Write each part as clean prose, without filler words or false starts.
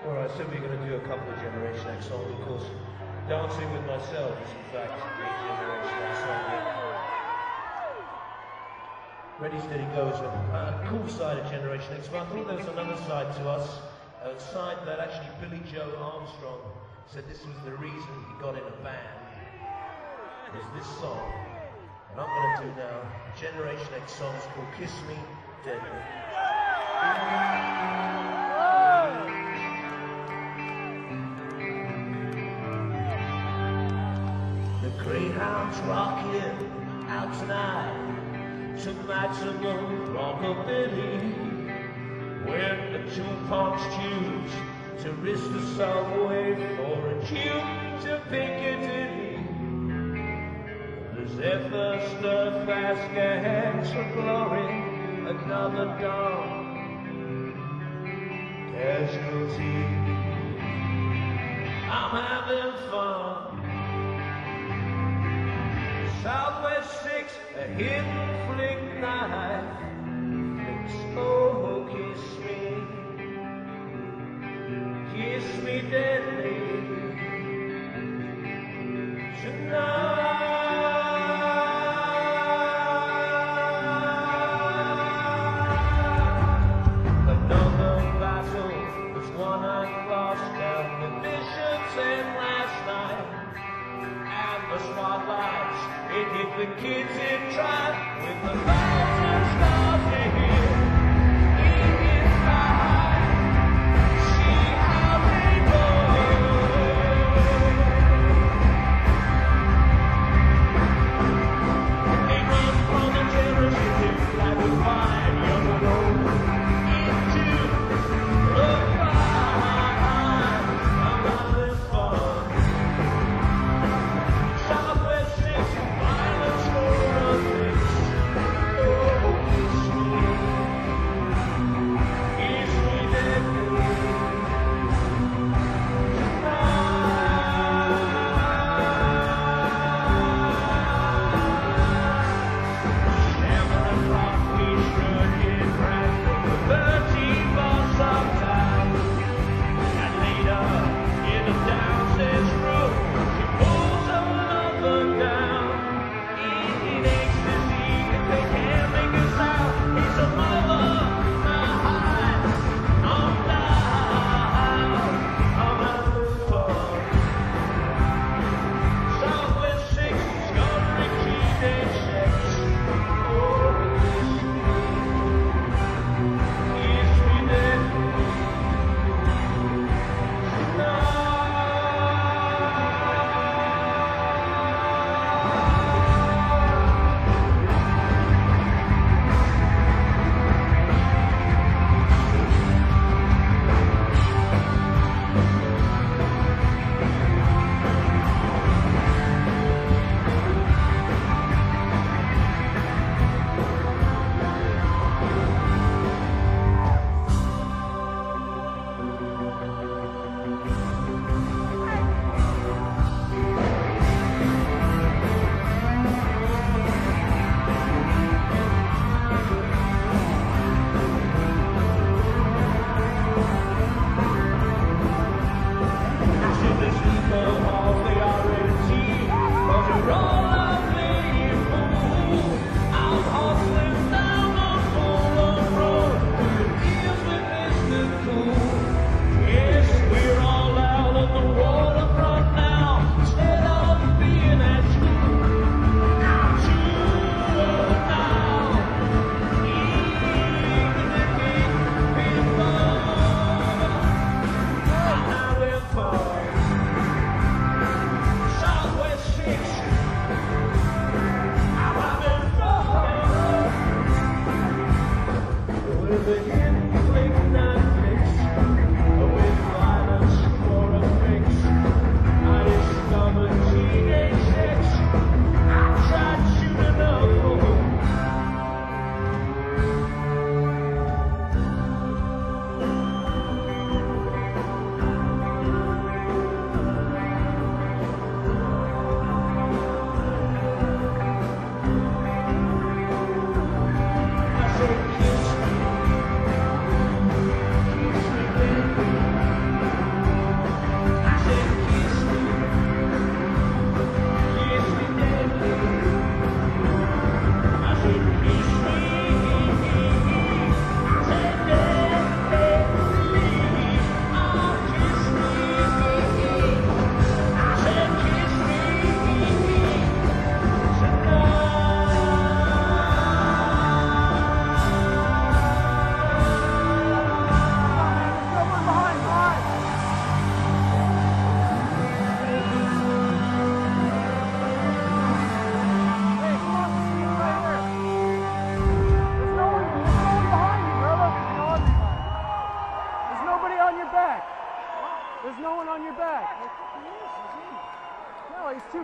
I said we were going to do a couple of Generation X songs, of course. Dancing with Myself is in fact a Generation X song. Ready, Steady, Go is a cool side of Generation X, but I thought there was another side to us, a side that actually Billy Joe Armstrong said this was the reason he got in a band, is this song. And I'm going to do now a Generation X song called Kiss Me Deadly. Greyhounds rocking out tonight to maximum rockabilly. When the jukebox choose to risk the subway for a tune to Piccadilly, there's ever stuff fast gangs for glory, another dawn casualty. I'm having fun. Southwest 6, a hidden flick knife. Oh, kiss me deadly tonight. Another battle was won and lost down the Bishop's End last night, and the spotlights, it hit the kids in tribe with the thousand stars to hear. In his eye, see how they go. They run from the terrorists like a fine young road into the fire. I'm having fun. Southwest 6, violence for a fix. Oh, kiss me deadly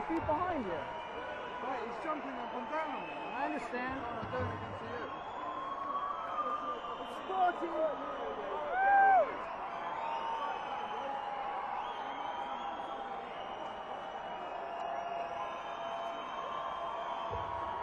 feet behind you. Right, he's jumping up and down. I understand. I'm doing it to you. It's 40.